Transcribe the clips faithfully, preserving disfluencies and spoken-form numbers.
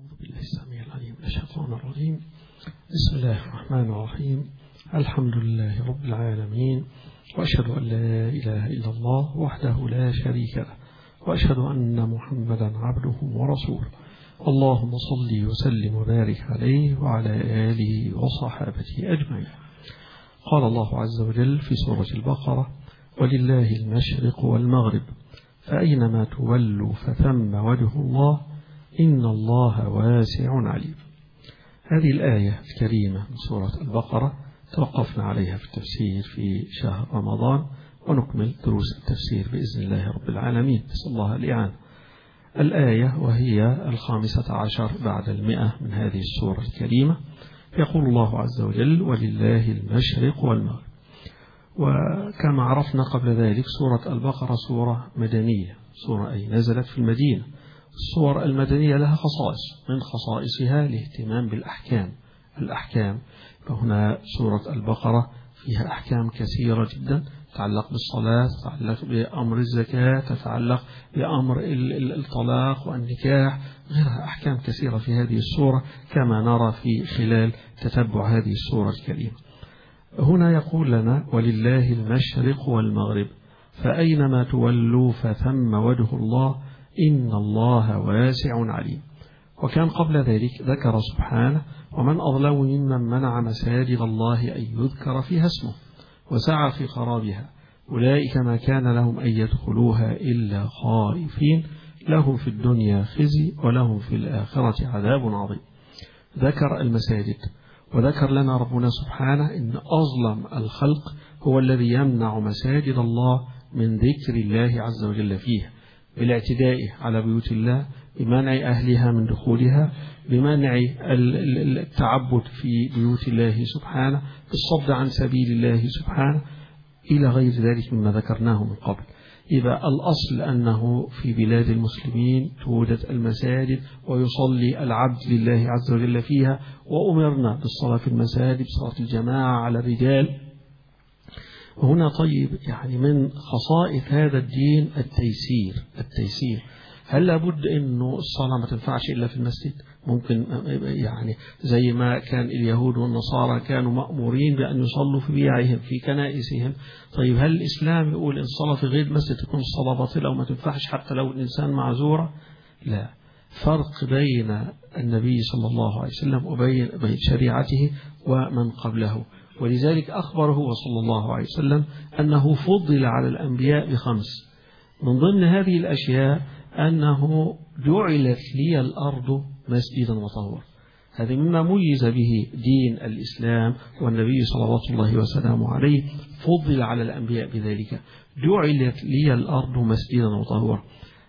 أعوذ بالله السميع العليم من الشيطان الرجيم. بسم الله الرحمن الرحيم. الحمد لله رب العالمين، وأشهد أن لا إله إلا الله وحده لا شريك له، وأشهد أن محمدا عبده ورسوله. اللهم صل وسلم وبارك عليه وعلى آله وصحابته أجمعين. قال الله عز وجل في سورة البقرة: ولله المشرق والمغرب فأينما تولوا فثم وجه الله إن الله واسع عليم. هذه الآية الكريمة من سورة البقرة توقفنا عليها في التفسير في شهر رمضان، ونكمل دروس التفسير بإذن الله رب العالمين، نسأل الله الإعانة. الآية وهي الخامسة عشر بعد المئة من هذه السورة الكريمة، يقول الله عز وجل: ولله المشرق والمغرب. وكما عرفنا قبل ذلك سورة البقرة سورة مدنية، سورة أي نزلت في المدينة. السور المدنية لها خصائص، من خصائصها الاهتمام بالأحكام. الأحكام فهنا سورة البقرة فيها أحكام كثيرة جدا تتعلق بالصلاة، تتعلق بأمر الزكاة، تتعلق بأمر الطلاق والنكاح، غيرها أحكام كثيرة في هذه السورة كما نرى في خلال تتبع هذه السورة الكريمة. هنا يقول لنا: ولله المشرق والمغرب فأينما تولوا فثم وجه الله إن الله واسع عليم. وكان قبل ذلك ذكر سبحانه: ومن أظلم ممن منع مساجد الله أن يذكر فيها اسمه وسعى في خرابها أولئك ما كان لهم أن يدخلوها إلا خائفين لهم في الدنيا خزي ولهم في الآخرة عذاب عظيم. ذكر المساجد، وذكر لنا ربنا سبحانه إن أظلم الخلق هو الذي يمنع مساجد الله من ذكر الله عز وجل فيها، بالاعتداء على بيوت الله، بمنع أهلها من دخولها، بمنع التعبد في بيوت الله سبحانه، بالصد عن سبيل الله سبحانه، إلى غير ذلك مما ذكرناه من قبل. يبقى الأصل أنه في بلاد المسلمين توجد المساجد ويصلي العبد لله عز وجل فيها، وأمرنا بالصلاة في المساجد بصلاة الجماعة على الرجال. وهنا طيب يعني من خصائص هذا الدين التيسير. التيسير هل لابد أنه الصلاة ما تنفعش إلا في المسجد؟ ممكن يعني زي ما كان اليهود والنصارى كانوا مأمورين بأن يصلوا في بيعهم في كنائسهم. طيب هل الإسلام يقول إن الصلاة في غير المسجد تكون الصلاة باطلة وما تنفعش حتى لو الإنسان معذورة؟ لا، فرق بين النبي صلى الله عليه وسلم وبين بين شريعته ومن قبله. ولذلك أخبر هو صلى الله عليه وسلم أنه فضل على الأنبياء بخمس. من ضمن هذه الأشياء أنه جعلت لي الأرض مسجدا وطهورا. هذا مما ميز به دين الإسلام، والنبي صلوات الله وسلامه عليه فضل على الأنبياء بذلك. جعلت لي الأرض مسجدا وطهورا،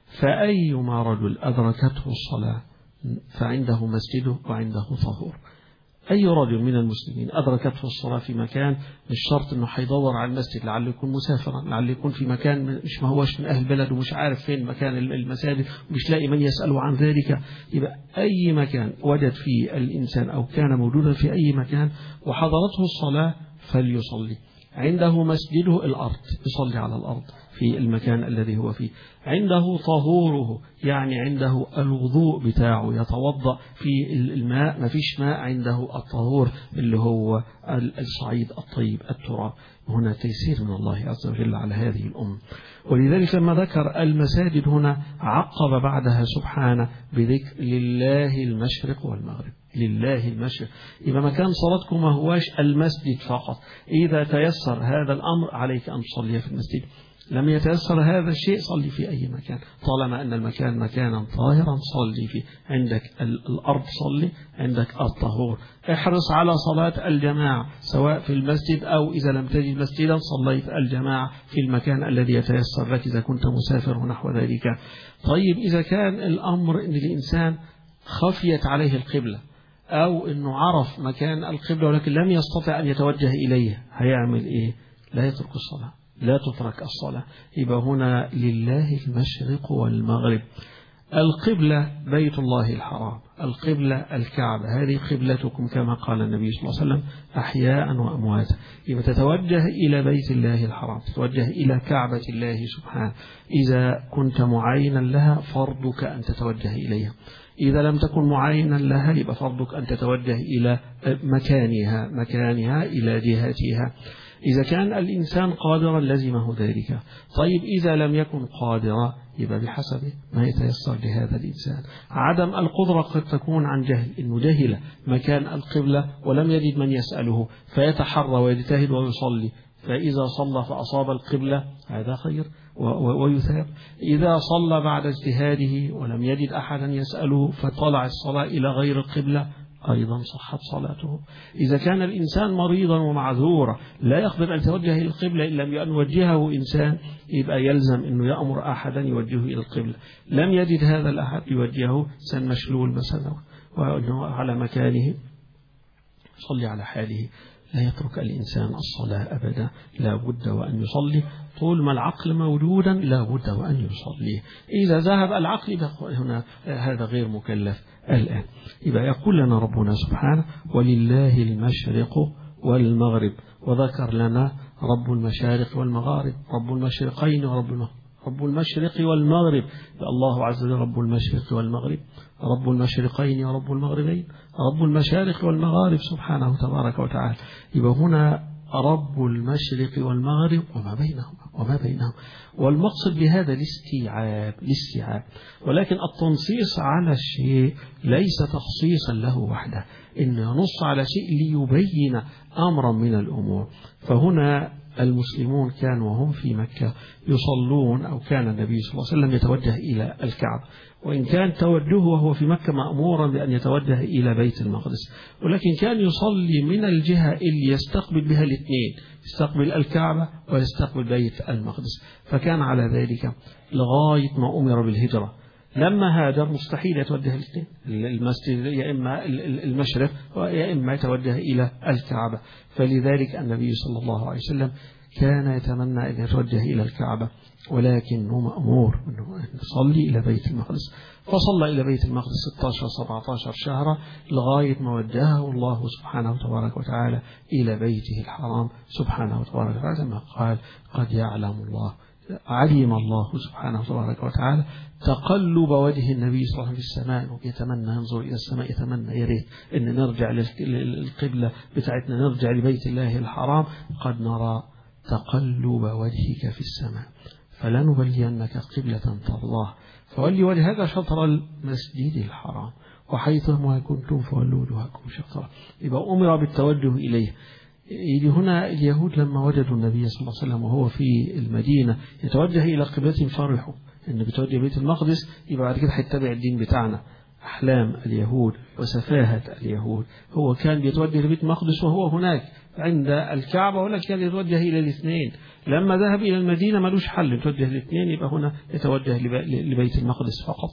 فأيما رجل أدركته الصلاة فعنده مسجده وعنده طهور. أي رجل من المسلمين أدركته الصلاة في مكان، مش شرط أنه حيدور على المسجد، لعله يكون مسافرا، لعله يكون في مكان مش ما هوش من أهل بلد ومش عارف فين مكان المساجد ومش لاقي من يسأله عن ذلك. يبقى أي مكان وجد فيه الإنسان أو كان موجودا في أي مكان وحضرته الصلاة فليصلي. عنده مسجده الأرض، يصلي على الأرض في المكان الذي هو فيه. عنده طهوره، يعني عنده الوضوء بتاعه، يتوضأ في الماء، ما فيش ماء عنده الطهور اللي هو الصعيد الطيب التراب. هنا تيسير من الله عز وجل على هذه الأمة. ولذلك لما ذكر المساجد هنا عقب بعدها سبحانه بذكر لله المشرق والمغرب. لله المشرق، يبقى مكان صلاتكم ما هواش المسجد فقط. إذا تيسر هذا الأمر عليك أن تصلي في المسجد، لم يتيسر هذا الشيء صلي في أي مكان، طالما أن المكان مكانا طاهرا صلي فيه. عندك الأرض صلي، عندك الطهور. احرص على صلاة الجماعة سواء في المسجد أو إذا لم تجد مسجدا صليت الجماعة في المكان الذي يتيسر لك إذا كنت مسافر ونحو ذلك. طيب إذا كان الأمر أن الإنسان خفيت عليه القبلة أو أنه عرف مكان القبلة ولكن لم يستطع أن يتوجه إليه، هيعمل إيه؟ لا يترك الصلاة، لا تترك الصلاة. يبقى هنا لله المشرق والمغرب. القبلة بيت الله الحرام، القبلة الكعبة، هذه قبلتكم كما قال النبي صلى الله عليه وسلم أحياء وأمواتا. يبقى تتوجه إلى بيت الله الحرام، تتوجه إلى كعبة الله سبحانه. إذا كنت معينا لها فرضك أن تتوجه إليها، إذا لم تكن معينا لها يبقى فرضك أن تتوجه إلى مكانها مكانها إلى جهتها. إذا كان الإنسان قادرا لزمه ذلك. طيب إذا لم يكن قادرا يبقى بحسب ما يتيسر لهذا الإنسان. عدم القدرة قد تكون عن جهل، إنه جهل مكان القبلة ولم يجد من يسأله فيتحرى ويجتهد ويصلي، فإذا صلى فأصاب القبلة هذا خير ويثاب. إذا صلى بعد اجتهاده ولم يجد أحدا يسأله فطلع الصلاة إلى غير القبلة أيضا صحت صلاته. إذا كان الإنسان مريضا ومعذورا لا يقدر أن يتوجه إلى القبلة إلا بأن يوجهه إنسان، يبقى يلزم أنه يأمر أحدا يوجهه إلى القبلة. لم يجد هذا الأحد يوجهه سن مشلول مثلا وأنه على مكانه صلي على حاله. لا يترك الإنسان الصلاة أبدا، لا بد وأن يصلي طول ما العقل موجودا، لا بد وأن يصلي. إذا ذهب العقل هنا هذا غير مكلف الآن. يبقى يقول لنا ربنا سبحانه ولله المشرق والمغرب، وذكر لنا رب المشارق والمغارب، رب المشرقين ورب المغرب، رب المشرق والمغرب، الله عز وجل رب المشرق والمغرب، رب المشرقين ورب المغربين، رب المشارق والمغارب سبحانه تبارك وتعالى. يبقى هنا رب المشرق والمغرب وما بينهما وما بينهم. والمقصد بهذا الاستيعاب الاستيعاب ولكن التنصيص على الشيء ليس تخصيصا له وحده، إن ينص على شيء ليبين أمرا من الأمور. فهنا المسلمون كانوا وهم في مكة يصلون، أو كان النبي صلى الله عليه وسلم يتوجه إلى الكعبة، وإن كان توجهه وهو في مكة مأمورا بأن يتوجه إلى بيت المقدس، ولكن كان يصلي من الجهة اللي يستقبل بها الاثنين، يستقبل الكعبة ويستقبل بيت المقدس. فكان على ذلك لغاية ما أمر بالهجرة. لما هاجر مستحيل يتوجه الاثنين، المسجد يا إما المشرق ويا إما يتوجه إلى الكعبة. فلذلك النبي صلى الله عليه وسلم كان يتمنى أن يتوجه إلى الكعبة، ولكنه مأمور أنه يصلي إلى بيت المقدس. فصلى إلى بيت المقدس ستة عشر سبعة عشر شهرا لغاية ما وجهه الله سبحانه تبارك وتعالى إلى بيته الحرام سبحانه وتبارك وتعالى، كما قال قد يعلم الله علم الله سبحانه تبارك وتعالى تقلب وجه النبي صلى الله عليه وسلم في السماء، ويتمنى ينظر إلى السماء، يتمنى يا ريت أن نرجع للقبلة بتاعتنا، نرجع لبيت الله الحرام. قد نرى تقلب وجهك في السماء فلنولينك قبلة ترضاها فولي وجهك شطر المسجد الحرام وحيثما كنتم فولوا وجوهكم شطره. يبقى أمر بالتوجه إليه. يجي هنا اليهود لما وجدوا النبي صلى الله عليه وسلم وهو في المدينة يتوجه إلى قبلة فرحوا إن بتوجه بيت المقدس، يبقى بعد كده هيتبع الدين بتاعنا. أحلام اليهود وسفاهة اليهود، هو كان بيتوجه لبيت المقدس وهو هناك عند الكعبة، ولا كان يتوجه إلى الاثنين. لما ذهب إلى المدينة ملوش حل يتوجه الاثنين، يبقى هنا يتوجه لبيت المقدس فقط.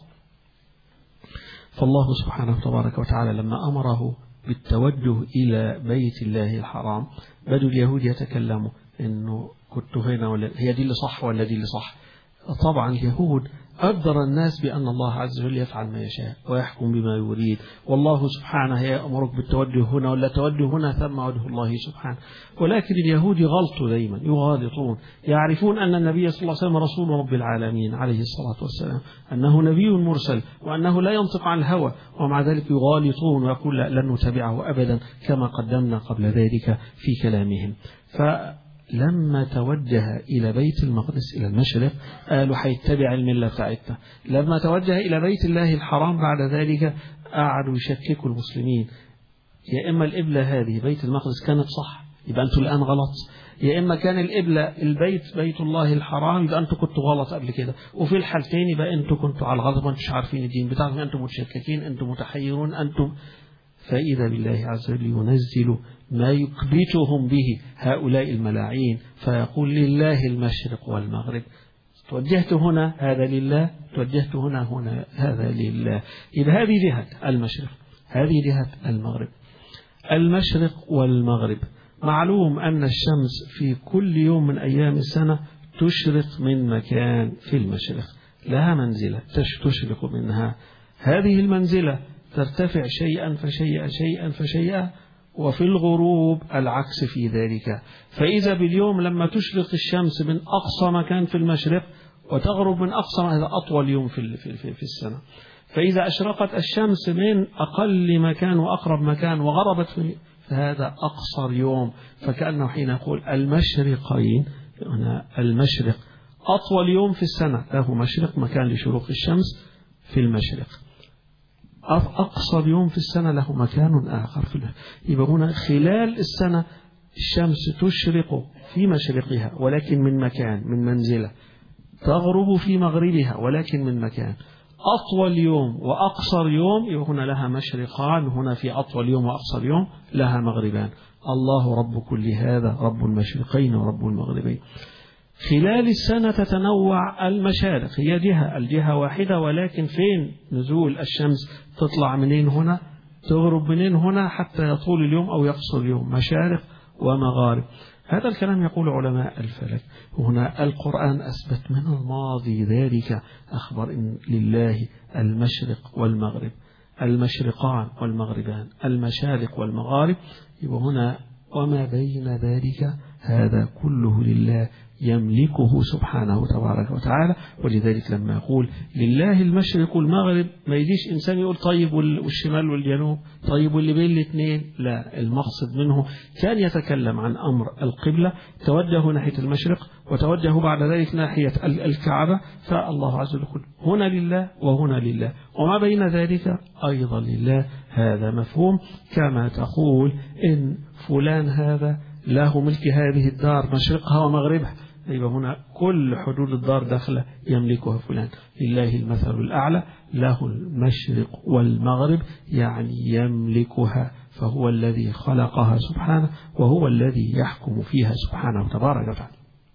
فالله سبحانه تبارك وتعالى لما أمره بالتوجه إلى بيت الله الحرام بدوا اليهود يتكلموا إنه كنت هنا ولا هي دي اللي صح ولا دي اللي صح. طبعا اليهود أقدر الناس بأن الله عز وجل يفعل ما يشاء ويحكم بما يريد، والله سبحانه يأمرك بالتوجه هنا ولا توجه هنا ثم وجه الله سبحانه. ولكن اليهود يغلطوا دايما، يغالطون، يعرفون أن النبي صلى الله عليه وسلم رسول رب العالمين عليه الصلاة والسلام، أنه نبي مرسل وأنه لا ينطق عن الهوى، ومع ذلك يغالطون ويقول لا لن نتبعه أبدا كما قدمنا قبل ذلك في كلامهم. ف لما توجه إلى بيت المقدس إلى المشرق قالوا حيتبع الملة بتاعتنا. لما توجه إلى بيت الله الحرام بعد ذلك قعدوا يشككوا المسلمين، يا إما القبلة هذه بيت المقدس كانت صح يبقى أنتوا الآن غلط، يا إما كان القبلة البيت بيت الله الحرام يبقى أنتوا كنتوا غلط قبل كده، وفي الحالتين يبقى أنتوا كنتوا على الغلط وأنتوا مش عارفين الدين بتاعكم، أنتم متشككين، أنتم متحيرون، أنتم. فإذا بالله عز وجل ينزل ما يكبتهم به هؤلاء الملاعين فيقول لله المشرق والمغرب، توجهت هنا هذا لله، توجهت هنا هنا هذا لله. إذا هذه جهة المشرق، هذه جهة المغرب. المشرق والمغرب معلوم أن الشمس في كل يوم من أيام السنة تشرق من مكان في المشرق، لها منزلة تشرق منها، هذه المنزلة ترتفع شيئا فشيئا شيئا فشيئا، وفي الغروب العكس في ذلك. فإذا باليوم لما تشرق الشمس من أقصى مكان في المشرق وتغرب من أقصى، هذا أطول يوم في في في السنة. فإذا أشرقت الشمس من أقل مكان وأقرب مكان وغربت في، فهذا أقصر يوم. فكأنه حين يقول المشرقين، هنا المشرق أطول يوم في السنة، له مشرق مكان لشروق الشمس في المشرق، أقصر يوم في السنة له مكان آخر في المشرق. يبقى هنا خلال السنة الشمس تشرق في مشرقها ولكن من مكان، من منزلة، تغرب في مغربها ولكن من مكان. أطول يوم وأقصر يوم يبقى هنا لها مشرقان، هنا في أطول يوم وأقصر يوم لها مغربان. الله رب كل هذا، رب المشرقين ورب المغربين. خلال السنة تتنوع المشارق، هي جهة الجهة واحدة، ولكن فين نزول الشمس، تطلع منين هنا، تغرب منين هنا، حتى يطول اليوم أو يقصر اليوم، مشارق ومغارب. هذا الكلام يقول علماء الفلك. هنا القرآن أثبت من الماضي ذلك، أخبر إن لله المشرق والمغرب، المشرقان والمغربان، المشارق والمغارب. يبقى هنا وما بين ذلك هذا كله لله يملكه سبحانه تبارك وتعالى. ولذلك لما يقول لله المشرق والمغرب، ما يجيش إنسان يقول طيب والشمال والجنوب، طيب واللي بين الاثنين، لا، المقصد منه كان يتكلم عن أمر القبلة، توجه ناحية المشرق وتوجه بعد ذلك ناحية الكعبة، فالله عز وجل هنا لله وهنا لله، وما بين ذلك أيضا لله. هذا مفهوم. كما تقول إن فلان هذا له ملك هذه الدار مشرقها ومغربها، يبقى هنا كل حدود الدار داخله يملكها فلان. لله المثل الأعلى، له المشرق والمغرب، يعني يملكها، فهو الذي خلقها سبحانه، وهو الذي يحكم فيها سبحانه تبارك وتعالى.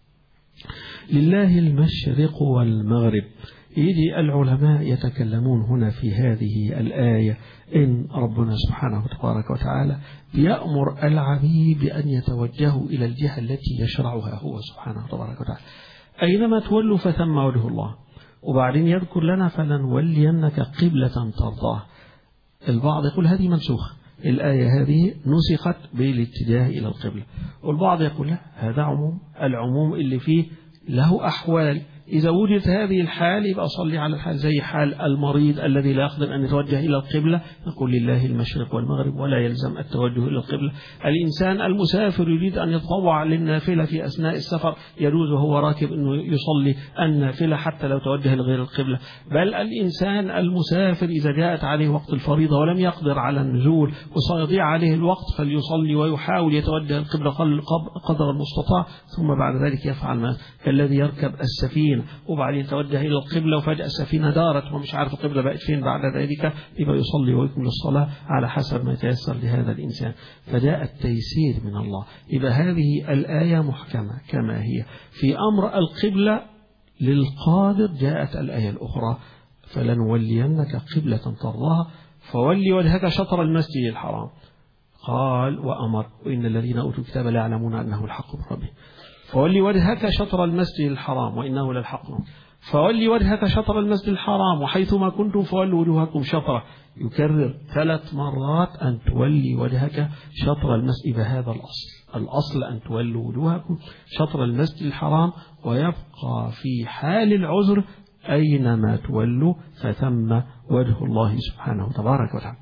لله المشرق والمغرب. يجي العلماء يتكلمون هنا في هذه الآية إن ربنا سبحانه تبارك وتعالى يأمر العبيد بأن يتوجهوا إلى الجهة التي يشرعها هو سبحانه تبارك وتعالى، أينما تولوا فثم وجه الله. وبعدين يذكر لنا فلنولينك قبلة ترضاه. البعض يقول هذه منسوخة، الآية هذه نسخت بالاتجاه إلى القبلة، والبعض يقول لا، هذا عموم، العموم اللي فيه له أحوال، إذا وجدت هذه الحال يبقى صلي على الحال، زي حال المريض الذي لا يقدر أن يتوجه إلى القبلة، نقول لله المشرق والمغرب ولا يلزم التوجه إلى القبلة. الإنسان المسافر يريد أن يتطوع للنافلة في أثناء السفر، يجوز وهو راكب أنه يصلي النافلة حتى لو توجه لغير القبلة. بل الإنسان المسافر إذا جاءت عليه وقت الفريضة ولم يقدر على النزول وسيضيع عليه الوقت، فليصلي ويحاول يتوجه القبلة قدر المستطاع، ثم بعد ذلك يفعل ما كالذي يركب السفينة وبعدين توجه إلى القبلة وفجأة السفينة دارت ومش عارف القبلة بقت فين، بعد ذلك يبقى يصلي ويكمل الصلاة على حسب ما يتيسر لهذا الإنسان. فجاء التيسير من الله. يبقى هذه الآية محكمة كما هي. في أمر القبلة للقادر جاءت الآية الأخرى فلنولينك قبلة ترضاها فولي وجهك شطر المسجد الحرام. قال وأمر وإن الذين أوتوا الكتاب لا يعلمون أنه الحق من ربهم، فولي وجهك شطر المسجد الحرام وإنه للحق. فولي وجهك شطر المسجد الحرام وحيثما كنتم فولوا وجوهكم شطره. يكرر ثلاث مرات أن تولي وجهك شطر المسجد بهذا الأصل. الأصل أن تولوا وجوهكم شطر المسجد الحرام، ويبقى في حال العذر أينما تولوا فثم وجه الله سبحانه تبارك وتعالى.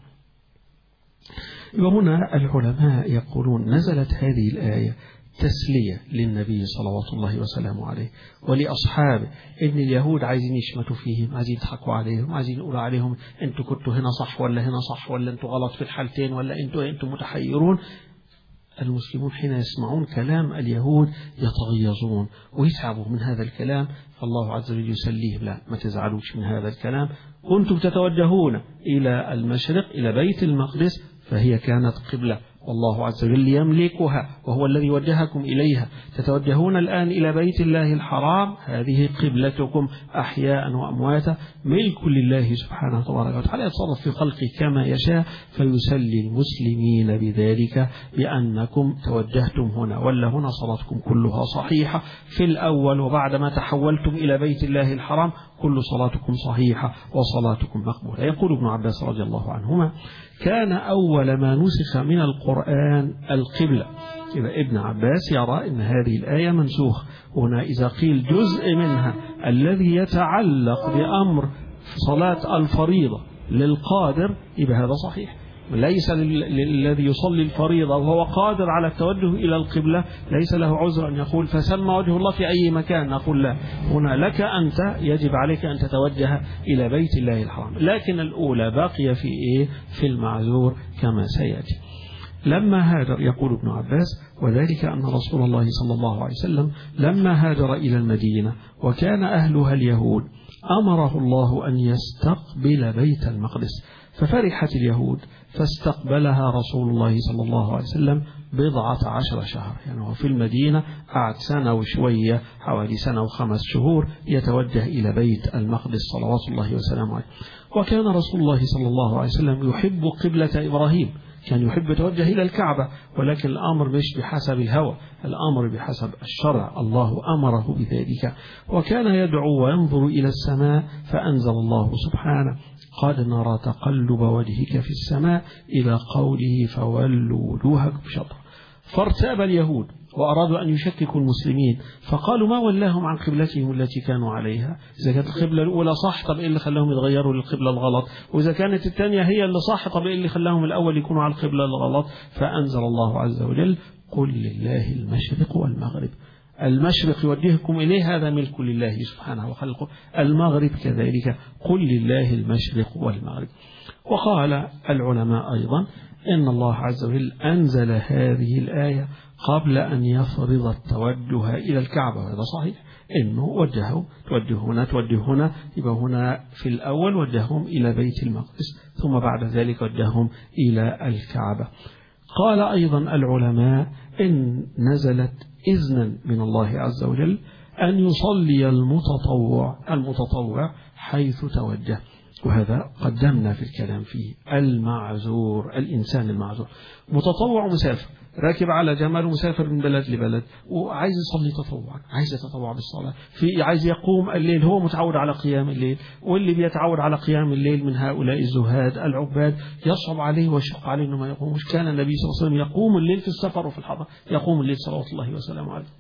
وهنا العلماء يقولون نزلت هذه الآية تسلية للنبي صلوات الله وسلامه عليه ولأصحابه، إن اليهود عايزين يشمتوا فيهم، عايزين يضحكوا عليهم، عايزين يقولوا عليهم أنتوا كنتوا هنا صح ولا هنا صح، ولا أنتوا غلط في الحالتين، ولا أنتوا أنتوا متحيرون. المسلمون حين يسمعون كلام اليهود يتغيظون ويتعبوا من هذا الكلام، فالله عز وجل يسليهم لا، ما تزعلوش من هذا الكلام، كنتم تتوجهون إلى المشرق إلى بيت المقدس فهي كانت قبلة، والله عز وجل يملكها وهو الذي وجهكم إليها. تتوجهون الآن إلى بيت الله الحرام، هذه قبلتكم أحياء وأمواتا، ملك لله سبحانه وتعالى وتعالى، يتصرف في خلقه كما يشاء، فيسلي المسلمين بذلك بأنكم توجهتم هنا، ولا هنا صلاتكم كلها صحيحة في الأول، وبعدما تحولتم إلى بيت الله الحرام كل صلاتكم صحيحة وصلاتكم مقبولة. يقول ابن عباس رضي الله عنهما: كان أول ما نسخ من القرآن القبلة. إذا ابن عباس يرى أن هذه الآية منسوخ هنا، إذا قيل جزء منها الذي يتعلق بأمر صلاة الفريضة للقادر يبقى هذا صحيح، ليس للذي يصلي الفريضة وهو قادر على التوجه إلى القبلة ليس له عذر أن يقول فسمى وجه الله في أي مكان. نقول لا، هنا لك أنت يجب عليك أن تتوجه إلى بيت الله الحرام، لكن الأولى باقية في إيه؟ في المعذور كما سيأتي. لما هاجر، يقول ابن عباس: وذلك أن رسول الله صلى الله عليه وسلم لما هاجر إلى المدينة وكان أهلها اليهود أمره الله أن يستقبل بيت المقدس، ففرحت اليهود فاستقبلها رسول الله صلى الله عليه وسلم بضعة عشر شهر، يعني هو في المدينة قعد سنة وشوية، حوالي سنة وخمس شهور يتوجه إلى بيت المقدس صلوات الله وسلامه عليه. وكان رسول الله صلى الله عليه وسلم يحب قبلة إبراهيم، كان يحب يتوجه إلى الكعبة، ولكن الأمر مش بحسب الهوى، الأمر بحسب الشرع، الله أمره بذلك. وكان يدعو وينظر إلى السماء فأنزل الله سبحانه: قد نرى تقلب وجهك في السماء، إلى قوله فولوا وجوهكم شطرة. فارتاب اليهود وأرادوا أن يشككوا المسلمين، فقالوا: ما ولاهم عن قبلتهم التي كانوا عليها؟ إذا كانت القبلة الأولى صح، طب إيه اللي خلاهم يتغيروا للقبلة الغلط؟ وإذا كانت الثانية هي اللي صح، طب إيه اللي خلاهم الأول يكونوا على القبلة الغلط؟ فأنزل الله عز وجل: قل لله المشرق والمغرب. المشرق يوجهكم إليه، هذا ملك لله سبحانه وخلقه، المغرب كذلك، قل لله المشرق والمغرب. وقال العلماء أيضا إن الله عز وجل أنزل هذه الآية قبل أن يفرض التوجه إلى الكعبة، وهذا صحيح، إنه وجهه توجه هنا توجه هنا، يبقى هنا في الأول وجههم إلى بيت المقدس، ثم بعد ذلك وجههم إلى الكعبة. قال أيضا العلماء إن نزلت إذنا من الله عز وجل أن يصلي المتطوع المتطوع حيث توجه، وهذا قدمنا في الكلام فيه. المعذور، الإنسان المعذور متطوع مسافر، راكب على جمال ومسافر من بلد لبلد وعايز يصلي تطوعا، عايز يتطوع بالصلاة، في عايز يقوم الليل، هو متعود على قيام الليل، واللي بيتعود على قيام الليل من هؤلاء الزهاد العباد يصعب عليه ويشق عليه انه ما يقومش. كان النبي صلى الله عليه وسلم يقوم الليل في السفر وفي الحضر، يقوم الليل صلوات الله وسلامه عليه.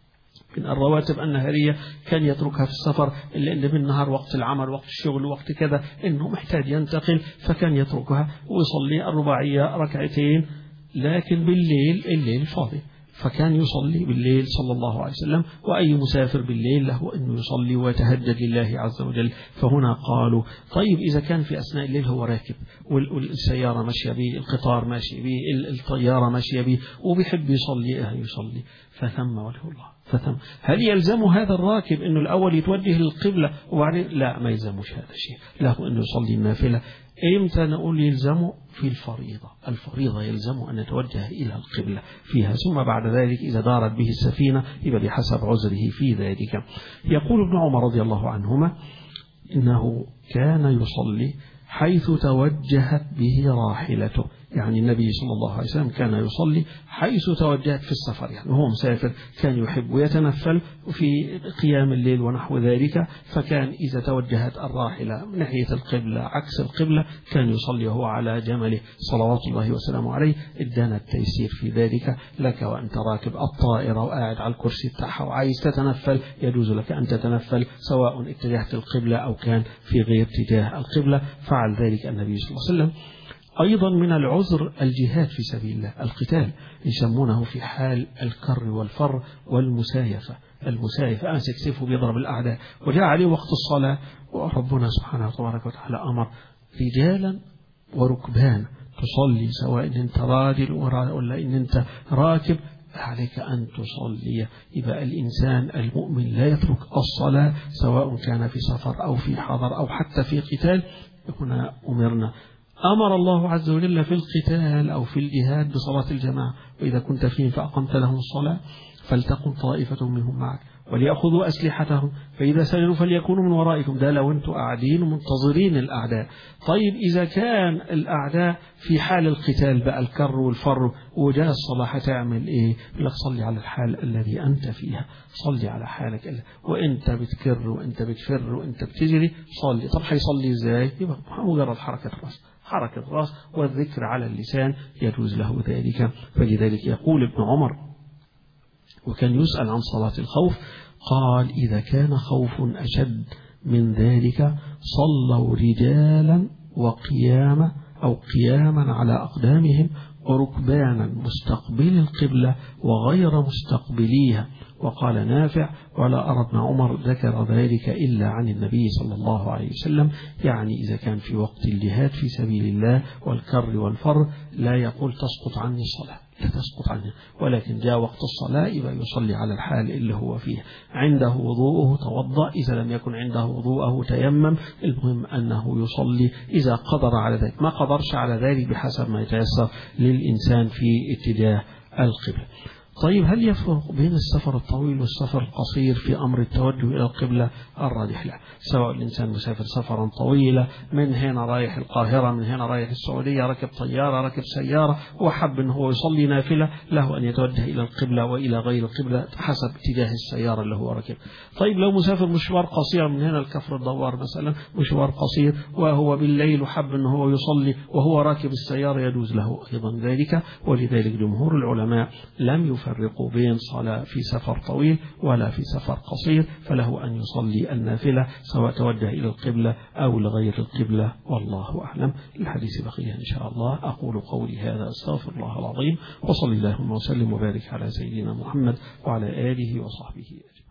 من الرواتب النهارية كان يتركها في السفر، اللي بالنهار وقت العمل وقت الشغل وقت كذا إنه محتاج ينتقل، فكان يتركها ويصلي الرباعية ركعتين، لكن بالليل الليل فاضي، فكان يصلي بالليل صلى الله عليه وسلم. وأي مسافر بالليل له أنه يصلي ويتهجد لله عز وجل. فهنا قالوا: طيب إذا كان في أثناء الليل هو راكب والسيارة ماشية به، القطار ماشي به، الطيارة ماشية به، وبيحب يصلي يصلي فثم وجه الله. فثم هل يلزم هذا الراكب أنه الأول يتوجه للقبلة وبعدين؟ لا، ما يلزمش هذا الشيء، له أنه يصلي النافلة. إمتى نقول يلزمه؟ في الفريضة. الفريضة يلزمه أن يتوجه إلى القبلة فيها، ثم بعد ذلك إذا دارت به السفينة يبقى بحسب عذره في ذلك. يقول ابن عمر رضي الله عنهما إنه كان يصلي حيث توجهت به راحلته، يعني النبي صلى الله عليه وسلم كان يصلي حيث توجهت في السفر، يعني وهو مسافر كان يحب يتنفل في قيام الليل ونحو ذلك، فكان إذا توجهت الراحلة من ناحية القبلة عكس القبلة كان يصلي وهو على جمله صلوات الله وسلامه عليه. ادانا التيسير في ذلك، لك وأنت راكب الطائرة وقاعد على الكرسي بتاعها وعايز تتنفل يجوز لك أن تتنفل، سواء اتجهت القبلة أو كان في غير اتجاه القبلة، فعل ذلك النبي صلى الله عليه وسلم. أيضا من العذر الجهاد في سبيل الله، القتال يسمونه في حال الكر والفر والمسايفة. المسايفة أمسك سيفه بيضرب الأعداء، وجاء عليه وقت الصلاة وربنا سبحانه وتبارك وتعالى أمر رجالا وركبان تصلي، سواء إن أنت راجل ولا إن أنت راكب عليك أن تصلي. يبقى الإنسان المؤمن لا يترك الصلاة سواء كان في سفر أو في حضر أو حتى في قتال. هنا أمرنا أمر الله عز وجل في القتال أو في الجهاد بصلاة الجماعة، وإذا كنت فيهم فأقمت لهم الصلاة فلتقم طائفة منهم معك وليأخذوا أسلحتهم فإذا سجدوا فليكونوا من ورائكم. ده لو أنتم قاعدين ومنتظرين الأعداء. طيب إذا كان الأعداء في حال القتال بقى الكر والفر وجاء الصلاة هتعمل إيه؟ لك صلي على الحال الذي أنت فيها، صلي على حالك وأنت بتكر وأنت بتفر وأنت بتجري صلي. طب هيصلي إزاي؟ يبقى مجرد حركة الرأس، حركة الرأس والذكر على اللسان يجوز له ذلك. فلذلك يقول ابن عمر وكان يسأل عن صلاة الخوف قال إذا كان خوف أشد من ذلك صلوا رجالا وقياما أو قياما على أقدامهم وركبانا مستقبل القبلة وغير مستقبليها. وقال نافع ولا أرى ابن عمر ذكر ذلك إلا عن النبي صلى الله عليه وسلم، يعني إذا كان في وقت الجهاد في سبيل الله والكر والفر لا يقول تسقط عني الصلاة، لا تسقط عنه، ولكن جاء وقت الصلاة يبقى يصلي على الحال اللي هو فيه. عنده وضوءه توضأ، إذا لم يكن عنده وضوءه تيمم. المهم أنه يصلي إذا قدر على ذلك، ما قدرش على ذلك بحسب ما يتيسر للإنسان في اتجاه القبلة. طيب هل يفرق بين السفر الطويل والسفر القصير في أمر التوجه إلى القبلة؟ الراجح لا، سواء الإنسان مسافر سفرا طويلا من هنا رايح القاهرة، من هنا رايح السعودية، ركب طيارة، ركب سيارة وحب أنه هو يصلي نافلة، له أن يتوجه إلى القبلة وإلى غير القبلة حسب اتجاه السيارة اللي هو ركب. طيب لو مسافر مشوار قصير من هنا الكفر الدوار مثلا، مشوار قصير وهو بالليل وحب أنه هو يصلي وهو راكب السيارة يجوز له أيضا ذلك. ولذلك جمهور العلماء لم يفرقوا فرقوا بين صلاة في سفر طويل ولا في سفر قصير، فله أن يصلي النافلة سواء توجه إلى القبلة أو لغير القبلة، والله أعلم. الحديث بقية إن شاء الله. أقول قولي هذا أستغفر الله العظيم، وصلي اللهم وسلم وبارك على سيدنا محمد وعلى آله وصحبه أجمعين.